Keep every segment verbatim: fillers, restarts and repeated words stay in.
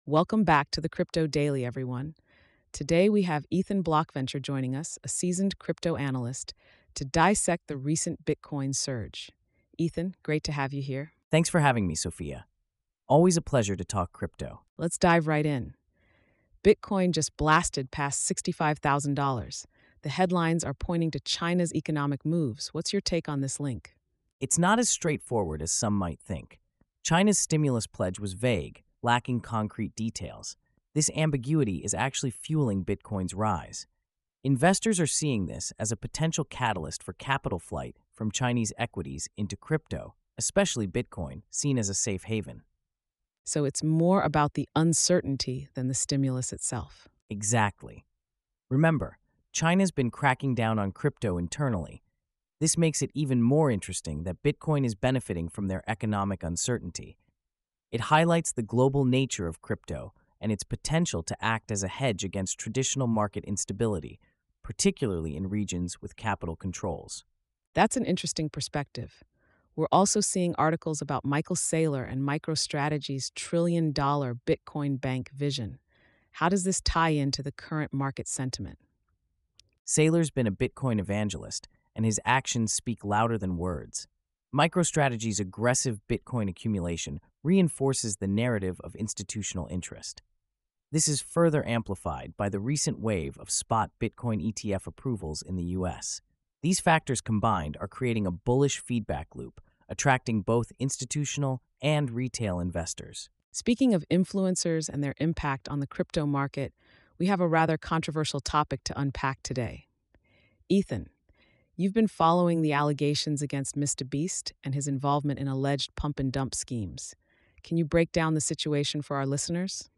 Welcome back to the Crypto Daily, everyone. Today we have Ethan Blockventure joining us, a seasoned crypto analyst, to dissect the recent Bitcoin surge. Ethan, great to have you here. Thanks for having me, Sophia. Always a pleasure to talk crypto. Let's dive right in. Bitcoin just blasted past sixty-five thousand dollars. The headlines are pointing to China's economic moves. What's your take on this link? It's not as straightforward as some might think. China's stimulus pledge was vague, lacking concrete details. This ambiguity is actually fueling Bitcoin's rise. Investors are seeing this as a potential catalyst for capital flight from Chinese equities into crypto, especially Bitcoin, seen as a safe haven. So it's more about the uncertainty than the stimulus itself. Exactly. Remember, China's been cracking down on crypto internally. This makes it even more interesting that Bitcoin is benefiting from their economic uncertainty. It highlights the global nature of crypto and its potential to act as a hedge against traditional market instability, particularly in regions with capital controls. That's an interesting perspective. We're also seeing articles about Michael Saylor and MicroStrategy's trillion dollar Bitcoin bank vision. How does this tie into the current market sentiment? Saylor's been a Bitcoin evangelist, and his actions speak louder than words. MicroStrategy's aggressive Bitcoin accumulation reinforces the narrative of institutional interest. This is further amplified by the recent wave of spot Bitcoin E T F approvals in the U S. These factors combined are creating a bullish feedback loop, attracting both institutional and retail investors. Speaking of influencers and their impact on the crypto market, we have a rather controversial topic to unpack today. Ethan, you've been following the allegations against Mister Beast and his involvement in alleged pump and dump schemes. Can you break down the situation for our listeners?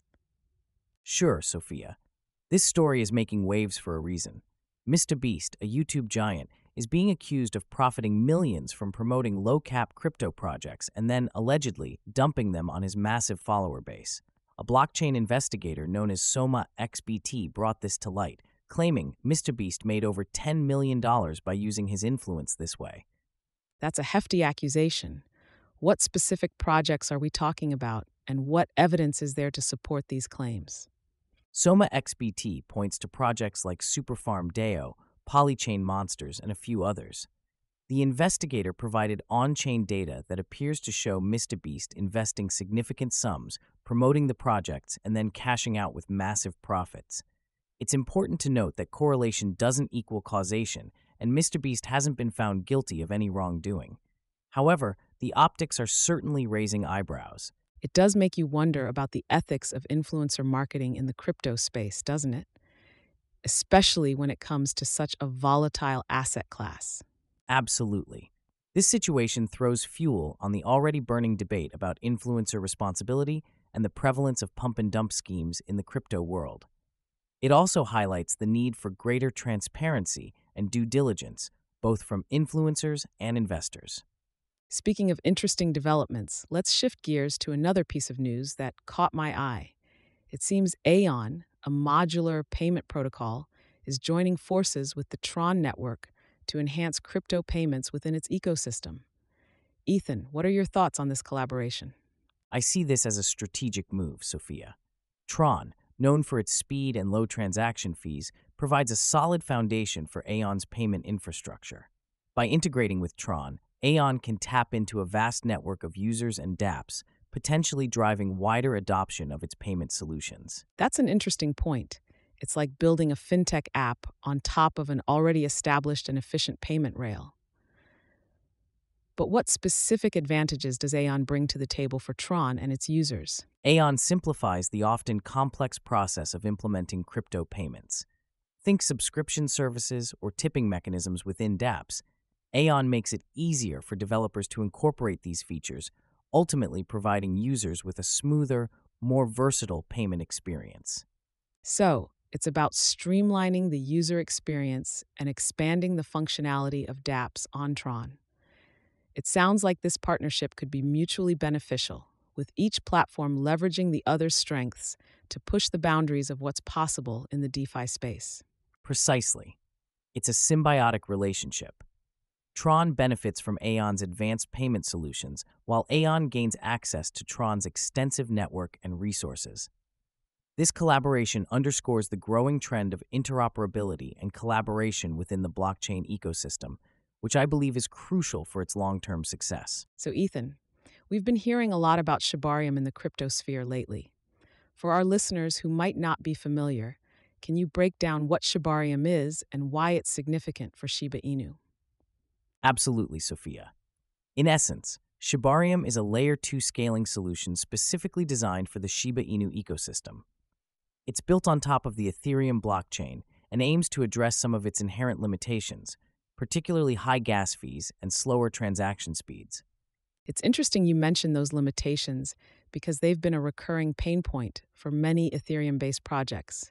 Sure, Sophia. This story is making waves for a reason. Mister Beast, a YouTube giant, is being accused of profiting millions from promoting low-cap crypto projects and then, allegedly, dumping them on his massive follower base. A blockchain investigator known as Soma X B T brought this to light, claiming Mister Beast made over ten million dollars by using his influence this way. That's a hefty accusation. What specific projects are we talking about, and what evidence is there to support these claims? Soma X B T points to projects like Superfarm Deo, Polychain Monsters, and a few others. The investigator provided on-chain data that appears to show Mister Beast investing significant sums, promoting the projects, and then cashing out with massive profits. It's important to note that correlation doesn't equal causation, and Mister Beast hasn't been found guilty of any wrongdoing. However, the optics are certainly raising eyebrows. It does make you wonder about the ethics of influencer marketing in the crypto space, doesn't it? Especially when it comes to such a volatile asset class. Absolutely. This situation throws fuel on the already burning debate about influencer responsibility and the prevalence of pump and dump schemes in the crypto world. It also highlights the need for greater transparency and due diligence, both from influencers and investors. Speaking of interesting developments, let's shift gears to another piece of news that caught my eye. It seems Aeon, a modular payment protocol, is joining forces with the Tron network to enhance crypto payments within its ecosystem. Ethan, what are your thoughts on this collaboration? I see this as a strategic move, Sophia. Tron, known for its speed and low transaction fees, provides a solid foundation for Aeon's payment infrastructure. By integrating with Tron, Aeon can tap into a vast network of users and dApps, potentially driving wider adoption of its payment solutions. That's an interesting point. It's like building a fintech app on top of an already established and efficient payment rail. But what specific advantages does Aeon bring to the table for Tron and its users? Aeon simplifies the often complex process of implementing crypto payments. Think subscription services or tipping mechanisms within dApps. Aeon makes it easier for developers to incorporate these features, ultimately providing users with a smoother, more versatile payment experience. So, it's about streamlining the user experience and expanding the functionality of dApps on Tron. It sounds like this partnership could be mutually beneficial, with each platform leveraging the other's strengths to push the boundaries of what's possible in the DeFi space. Precisely. It's a symbiotic relationship. Tron benefits from Aeon's advanced payment solutions, while Aeon gains access to Tron's extensive network and resources. This collaboration underscores the growing trend of interoperability and collaboration within the blockchain ecosystem, which I believe is crucial for its long-term success. So, Ethan, we've been hearing a lot about Shibarium in the cryptosphere lately. For our listeners who might not be familiar, can you break down what Shibarium is and why it's significant for Shiba Inu? Absolutely, Sophia. In essence, Shibarium is a Layer two scaling solution specifically designed for the Shiba Inu ecosystem. It's built on top of the Ethereum blockchain and aims to address some of its inherent limitations, particularly high gas fees and slower transaction speeds. It's interesting you mention those limitations because they've been a recurring pain point for many Ethereum-based projects.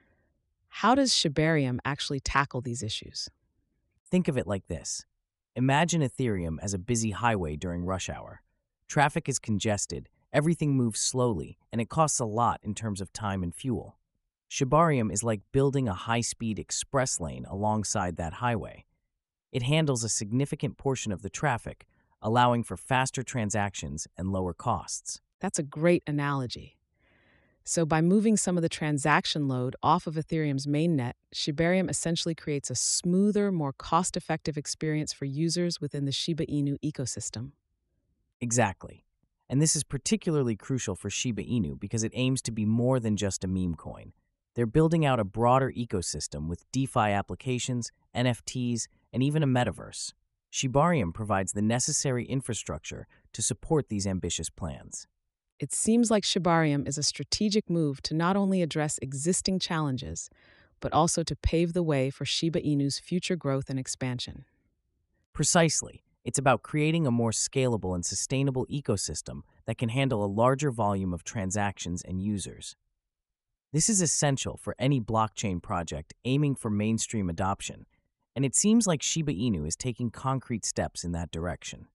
How does Shibarium actually tackle these issues? Think of it like this. Imagine Ethereum as a busy highway during rush hour. Traffic is congested, everything moves slowly, and it costs a lot in terms of time and fuel. Shibarium is like building a high-speed express lane alongside that highway. It handles a significant portion of the traffic, allowing for faster transactions and lower costs. That's a great analogy. So by moving some of the transaction load off of Ethereum's mainnet, Shibarium essentially creates a smoother, more cost-effective experience for users within the Shiba Inu ecosystem. Exactly. And this is particularly crucial for Shiba Inu because it aims to be more than just a meme coin. They're building out a broader ecosystem with DeFi applications, N F Ts, and even a metaverse. Shibarium provides the necessary infrastructure to support these ambitious plans. It seems like Shibarium is a strategic move to not only address existing challenges, but also to pave the way for Shiba Inu's future growth and expansion. Precisely. It's about creating a more scalable and sustainable ecosystem that can handle a larger volume of transactions and users. This is essential for any blockchain project aiming for mainstream adoption, and it seems like Shiba Inu is taking concrete steps in that direction.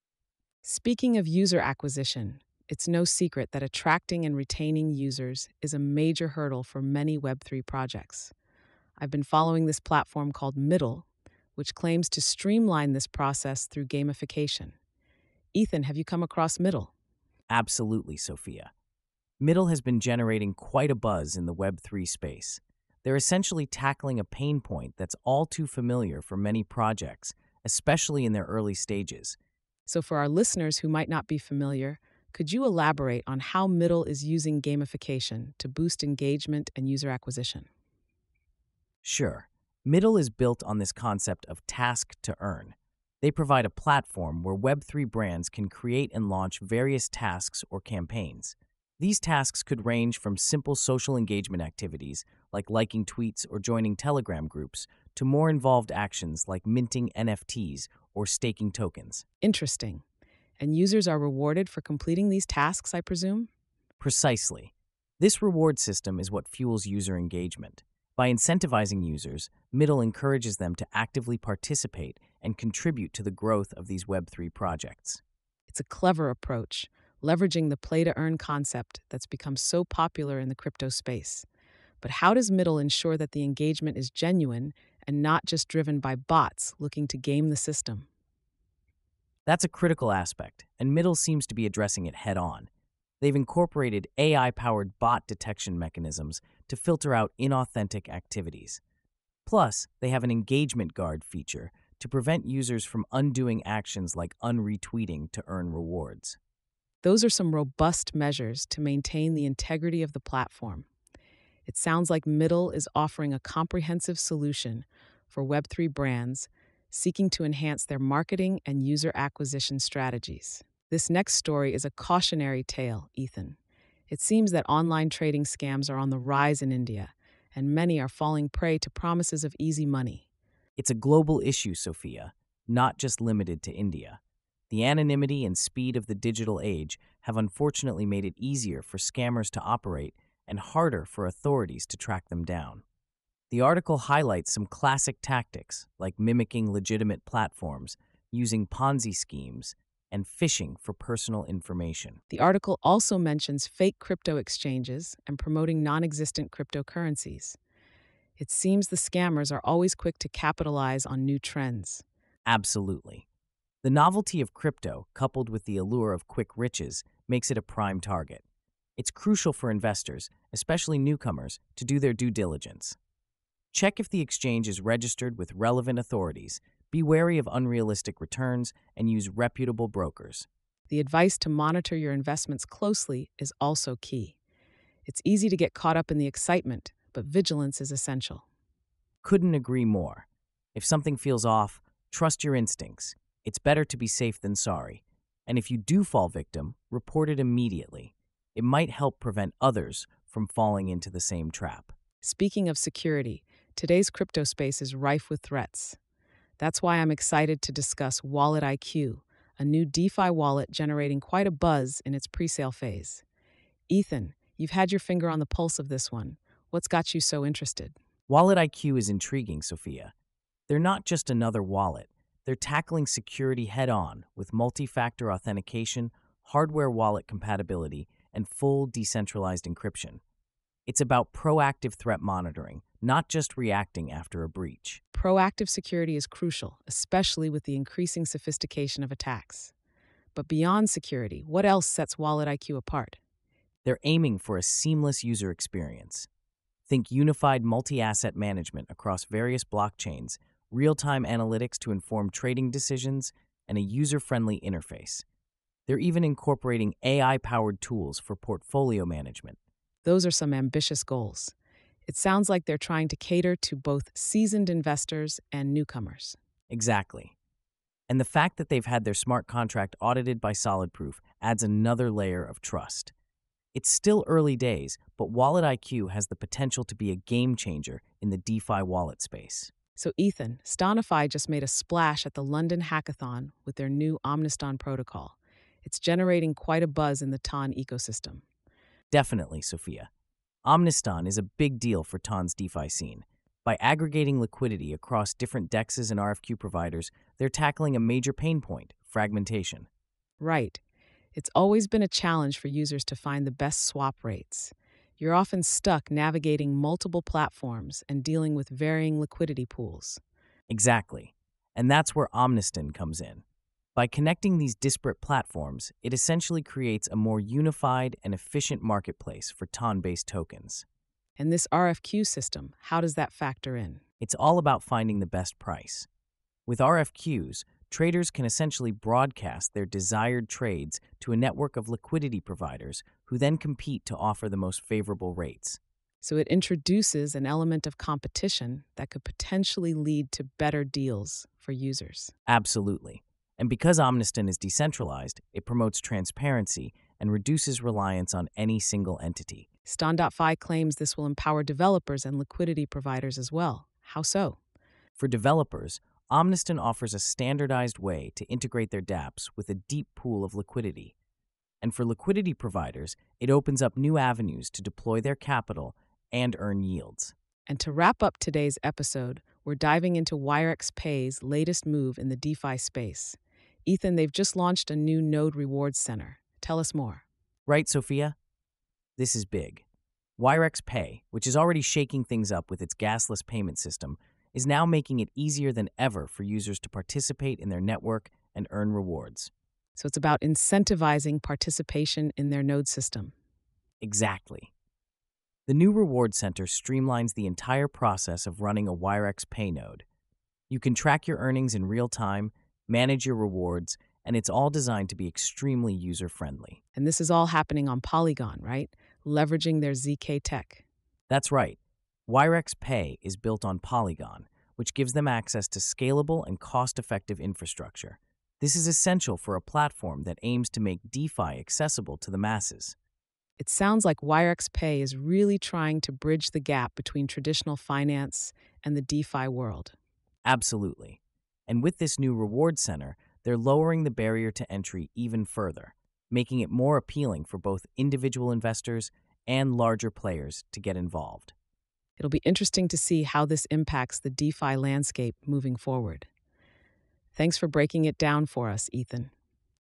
Speaking of user acquisition, it's no secret that attracting and retaining users is a major hurdle for many Web three projects. I've been following this platform called Middle, which claims to streamline this process through gamification. Ethan, have you come across Middle? Absolutely, Sophia. Middle has been generating quite a buzz in the Web three space. They're essentially tackling a pain point that's all too familiar for many projects, especially in their early stages. So for our listeners who might not be familiar, could you elaborate on how Middle is using gamification to boost engagement and user acquisition? Sure. Middle is built on this concept of task to earn. They provide a platform where Web three brands can create and launch various tasks or campaigns. These tasks could range from simple social engagement activities, like liking tweets or joining Telegram groups, to more involved actions like minting N F Ts or staking tokens. Interesting. And users are rewarded for completing these tasks, I presume? Precisely. This reward system is what fuels user engagement. By incentivizing users, Middle encourages them to actively participate and contribute to the growth of these Web three projects. It's a clever approach, leveraging the play-to-earn concept that's become so popular in the crypto space. But how does Middle ensure that the engagement is genuine and not just driven by bots looking to game the system? That's a critical aspect, and Middle seems to be addressing it head-on. They've incorporated A I-powered bot detection mechanisms to filter out inauthentic activities. Plus, they have an engagement guard feature to prevent users from undoing actions like unretweeting to earn rewards. Those are some robust measures to maintain the integrity of the platform. It sounds like Middle is offering a comprehensive solution for Web three brands seeking to enhance their marketing and user acquisition strategies. This next story is a cautionary tale, Ethan. It seems that online trading scams are on the rise in India, and many are falling prey to promises of easy money. It's a global issue, Sophia, not just limited to India. The anonymity and speed of the digital age have unfortunately made it easier for scammers to operate and harder for authorities to track them down. The article highlights some classic tactics like mimicking legitimate platforms, using Ponzi schemes, and phishing for personal information. The article also mentions fake crypto exchanges and promoting non-existent cryptocurrencies. It seems the scammers are always quick to capitalize on new trends. Absolutely. The novelty of crypto, coupled with the allure of quick riches, makes it a prime target. It's crucial for investors, especially newcomers, to do their due diligence. Check if the exchange is registered with relevant authorities, be wary of unrealistic returns, and use reputable brokers. The advice to monitor your investments closely is also key. It's easy to get caught up in the excitement, but vigilance is essential. Couldn't agree more. If something feels off, trust your instincts. It's better to be safe than sorry. And if you do fall victim, report it immediately. It might help prevent others from falling into the same trap. Speaking of security, today's crypto space is rife with threats. That's why I'm excited to discuss Wallet I Q, a new DeFi wallet generating quite a buzz in its pre-sale phase. Ethan, you've had your finger on the pulse of this one. What's got you so interested? Wallet I Q is intriguing, Sophia. They're not just another wallet. They're tackling security head-on with multi-factor authentication, hardware wallet compatibility, and full decentralized encryption. It's about proactive threat monitoring, not just reacting after a breach. Proactive security is crucial, especially with the increasing sophistication of attacks. But beyond security, what else sets Wallet I Q apart? They're aiming for a seamless user experience. Think unified multi-asset management across various blockchains, real-time analytics to inform trading decisions, and a user-friendly interface. They're even incorporating A I-powered tools for portfolio management. Those are some ambitious goals. It sounds like they're trying to cater to both seasoned investors and newcomers. Exactly. And the fact that they've had their smart contract audited by SolidProof adds another layer of trust. It's still early days, but Wallet I Q has the potential to be a game changer in the DeFi wallet space. So Ethan, Stonify just made a splash at the London Hackathon with their new Omniston protocol. It's generating quite a buzz in the Ton ecosystem. Definitely, Sophia. Omniston is a big deal for Ton's DeFi scene. By aggregating liquidity across different D E Xs and R F Q providers, they're tackling a major pain point, fragmentation. Right. It's always been a challenge for users to find the best swap rates. You're often stuck navigating multiple platforms and dealing with varying liquidity pools. Exactly. And that's where Omniston comes in. By connecting these disparate platforms, it essentially creates a more unified and efficient marketplace for Ton-based tokens. And this R F Q system, how does that factor in? It's all about finding the best price. With R F Qs, traders can essentially broadcast their desired trades to a network of liquidity providers who then compete to offer the most favorable rates. So it introduces an element of competition that could potentially lead to better deals for users. Absolutely. And because Omniston is decentralized, it promotes transparency and reduces reliance on any single entity. Ston.fi claims this will empower developers and liquidity providers as well. How so? For developers, Omniston offers a standardized way to integrate their dApps with a deep pool of liquidity. And for liquidity providers, it opens up new avenues to deploy their capital and earn yields. And to wrap up today's episode, we're diving into WireXPay's latest move in the DeFi space. Ethan, they've just launched a new Node Rewards Center. Tell us more. Right, Sophia? This is big. WireXPay, which is already shaking things up with its gasless payment system, is now making it easier than ever for users to participate in their network and earn rewards. So it's about incentivizing participation in their node system. Exactly. The new Reward Center streamlines the entire process of running a WireXPay node. You can track your earnings in real time, manage your rewards, and it's all designed to be extremely user-friendly. And this is all happening on Polygon, right? Leveraging their Z K tech. That's right. WireXPay is built on Polygon, which gives them access to scalable and cost-effective infrastructure. This is essential for a platform that aims to make DeFi accessible to the masses. It sounds like WireXPay is really trying to bridge the gap between traditional finance and the DeFi world. Absolutely. And with this new reward center, they're lowering the barrier to entry even further, making it more appealing for both individual investors and larger players to get involved. It'll be interesting to see how this impacts the DeFi landscape moving forward. Thanks for breaking it down for us, Ethan.